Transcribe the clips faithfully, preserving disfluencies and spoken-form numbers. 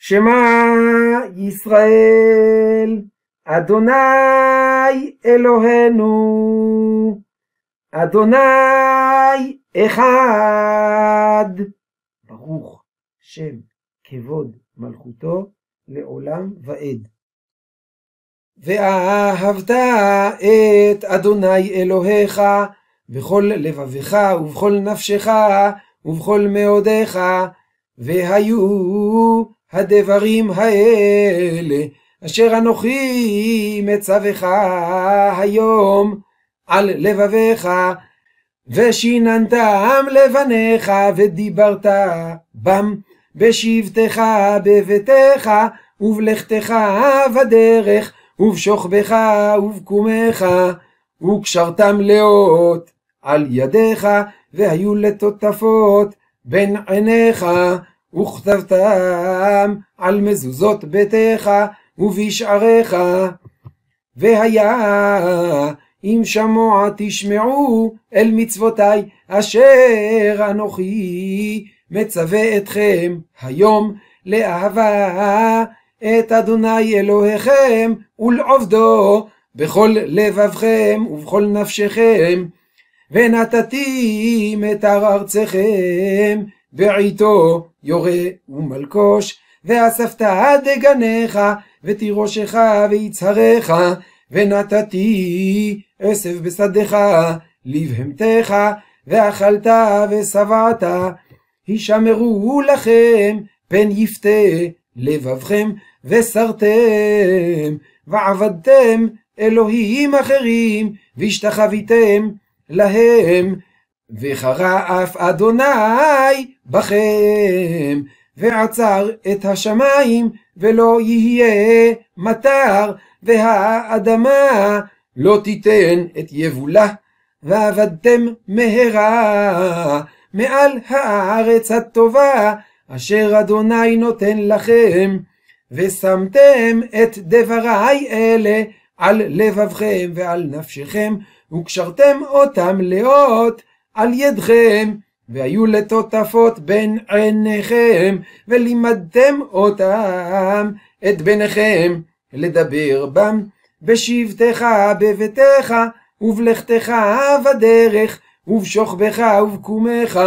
שמע ישראל, אדוני אלוהינו, אדוני אחד. ברוך שם כבוד מלכותו לעולם ועד. ואהבת את אדוני אלוהיך בכל לבבך ובכל נפשך ובכל מאודך, והיו הדברים האלה אשר אנוכי מצווך היום על לבביך, ושיננתם לבניך ודיברת בם בשבתך בביתך ובלכתך בדרך ובשוכבך ובקומך, וקשרתם לאות על ידיך והיו לטוטפות בין עיניך, וכתבתם על מזוזות ביתך ובשעריך. והיה אם שמוע תשמעו אל מצוותי אשר אנוכי מצווה אתכם היום לאהבה את אדוני אלוהיכם ולעובדו בכל לבבכם ובכל נפשכם, ונתתי מטר ארצכם בעיתו יורה ומלקוש, ואספת דגניך ותירושך ויצהריך, ונתתי עשב בשדך לבהמתך, ואכלת ושבעת. הישמרו לכם פן יפתה לבבכם וסרתם, ועבדתם אלוהים אחרים והשתחוויתם להם, וחרה אף אדוני בכם, ועצר את השמיים ולא יהיה מטר, והאדמה לא תיתן את יבולה, ועבדתם מהרה מעל הארץ הטובה אשר אדוני נותן לכם, ושמתם את דברי אלה על לבבכם ועל נפשכם, וקשרתם אותם לאות על ידכם, והיו לטוטפות בין עיניכם, ולימדתם אותם את בניכם לדבר בם בשבתך בביתך ובלכתך בדרך ובשוכבך ובקומך,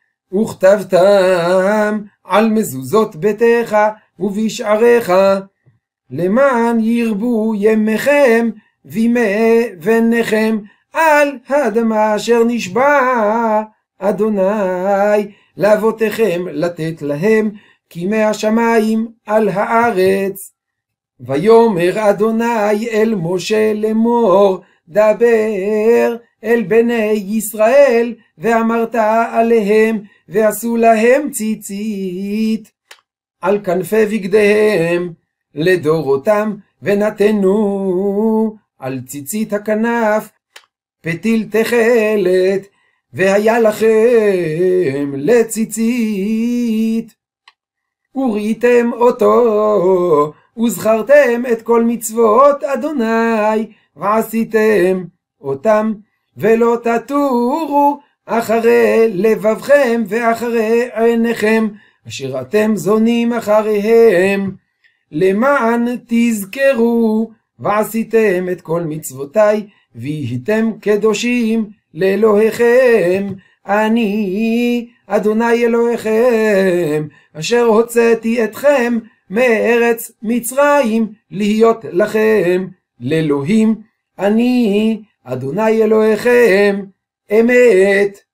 וכתבתם על מזוזות ביתך ובשעריך, למען ירבו ימיכם וימי בניכם על האדמה אשר נשבע אדוני לאבותיכם לתת להם, כימי השמיים על הארץ. ויאמר אדוני אל משה לאמור, דבר אל בני ישראל ואמרת עליהם, ועשו להם ציצית על כנפי בגדיהם לדורותם, ונתנו על ציצית הכנף פתיל תכלת, והיה לכם לציצית. וראיתם אותו וזכרתם את כל מצוות אדוני ועשיתם אותם, ולא תטורו אחרי לבבכם ואחרי עיניכם אשר אתם זונים אחריהם, למען תזכרו ועשיתם את כל מצוותי והייתם קדושים לאלוהיכם. אני אדוני אלוהיכם אשר הוצאתי אתכם מארץ מצרים להיות לכם לאלוהים. אני אדוני אלוהיכם אמת.